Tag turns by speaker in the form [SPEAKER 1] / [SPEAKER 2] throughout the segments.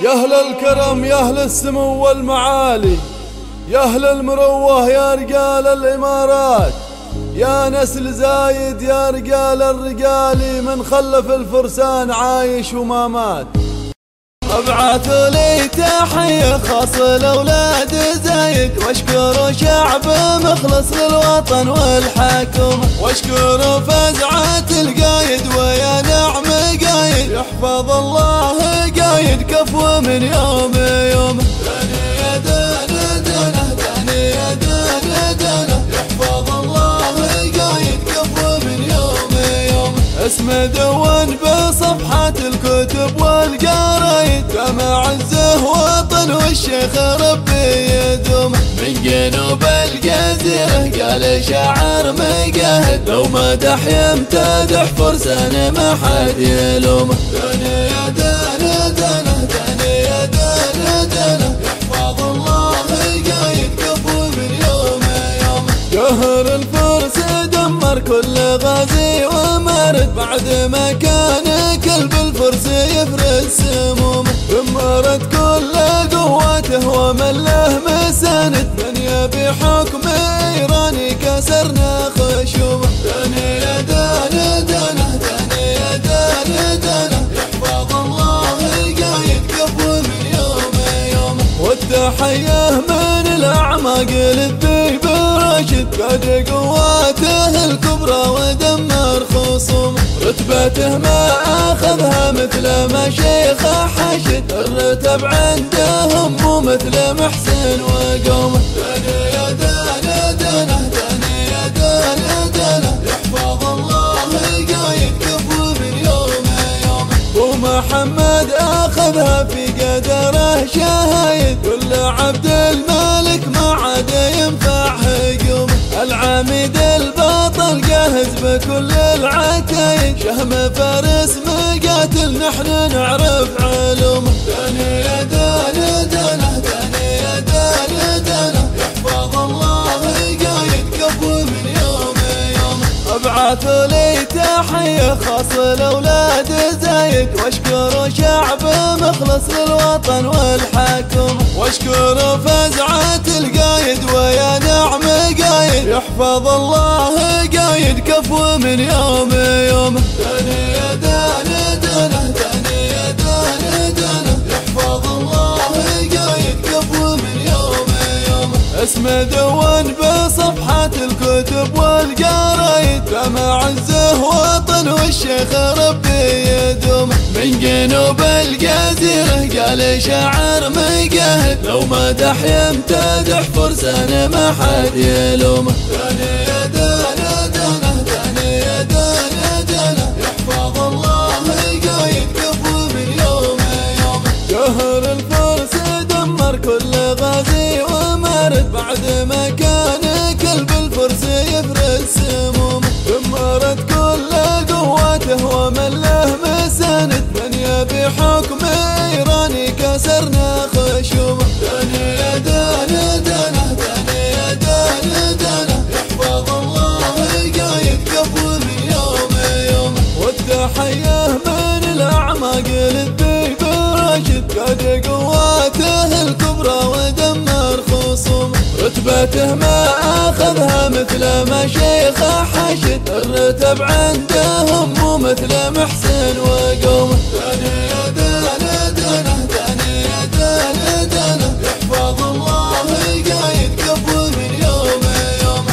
[SPEAKER 1] يا أهل الكرم يا أهل السمو والمعالي، يا أهل المروة يا رجال الإمارات، يا نسل زايد يا رجال الرجالي، من خلف الفرسان عايش وما مات.
[SPEAKER 2] ابعثوا لي تحية خاصة لأولاد زايد، واشكروا شعب مخلص للوطن والحكومة، واشكروا فزعة القايد ويا نعم قايد، يحفظ الله قايد كفو من يوم يوم. داني يا دانا دانا داني يا دانا دانا، يحفظ الله قايد كفو من يوم يوم. اسمه دون بصفحات الكتب والقرايد، كما عزه وطن والشيخ ربي يدوم. من جنوب الجزيرة قال شاعر مجاهد، لو مدح يمتدح فرسان ما حد يلومه. دانا يا دانا دانا دانا يا دانا دانا، يحفظ الله قايد كفو من يوم يوم.
[SPEAKER 1] قهر الفرس دمر كل غازي ومارد، بعد ما كان كلب الفرس يفرز سمومه، دمرت كل قوته ومن له مساند، من يبي حكم ايراني كسرنا خشومه.
[SPEAKER 2] دانا يا دانا دانا دانا يا دانا دانا، يحفظ الله قايد كفو من يوم يوم.
[SPEAKER 1] والتحية من الأعماق للذيب راشد، قاد قواته الكبرى ودمر خصومه،
[SPEAKER 2] رتبته ما أخذها مثل ما شيخ حشد، الرتب عندهم مو مثل محسن وقومه. دانا يا دانا دانا دانا يا دانا دانا، يحفظ الله قايد كفو من يوم يوم.
[SPEAKER 1] ومحمد أخذها في قدره شهايد، كل عبد الملك ما عاد ينفع هجومه، العميد البطل جاهز بكل العتايد، شهم فارس مقاتل نحن نعرف علومه.
[SPEAKER 2] دانا يا دانا دانا دانا يا دانا دانا، يحفظ الله قايد كفو من يوم يوم.
[SPEAKER 1] ابعثوا لي تحية خاصة لأولاد زايد، واشكروا شعب مخلص للوطن والحكومة،
[SPEAKER 2] واشكروا فزعة القايد ويا نعم قايد،
[SPEAKER 1] يحفظ الله
[SPEAKER 2] قايد كفو من يوم يوم. دانا يا دانا دانا دانا يا دانا دانا، يحفظ الله قايد كفو من يوم يوم.
[SPEAKER 1] اسمه دون بصفحات الكتب والقرايد، كما عزه وطن والشيخ ربي يدوم.
[SPEAKER 2] من جنوب الجزيرة قال شاعر مجاهد، لو مدح يمتدح فرسان ما حد يلومه. دانا يا دانا دانا دانا يا دانا دانا، يحفظ الله قايد كفو من يوم يوم.
[SPEAKER 1] قهر الفرس دمر كل غازي ومارد، بعد ما كان كلب الفرس يفرز سمومه، دمرت كل قوته ومن له مساند، من يبي حكم ايراني كسرنا خشومه.
[SPEAKER 2] دانا يا دانا دانا دانا يا دانا دانا، يحفظ الله قايد كفو من يوم يوم.
[SPEAKER 1] والتحية من الأعماق للذيب راشد، قاد قواته الكبرى ودمر خصومه،
[SPEAKER 2] رتبته ما أخذها مثل ما شيخ حشد، الرتب عندهم مو مثل محسن وقومه. دانا يا دانا دانا دانا يا دانا دانا، يحفظ الله قايد كفو من يوم يوم.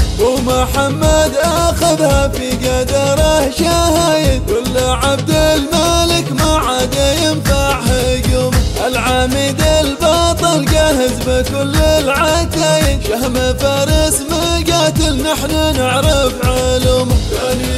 [SPEAKER 1] ومحمد أخذها في قدره شهايد، كل عبد الملك ما عاد ينفع هجومه، العميد البطل جاهز بكل العتايد، شهم فارس مقاتل نحن نعرف علومه.
[SPEAKER 2] دانا